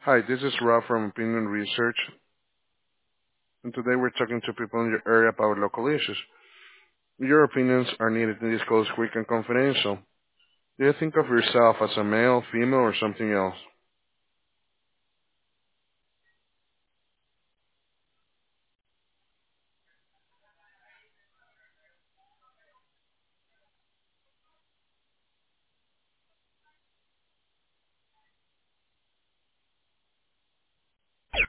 Hi, this is Rob from Opinion Research, and today we're talking to people in your area about local issues. Your opinions are needed to disclose quick and confidential. Do you think of yourself as a male, female, or something else?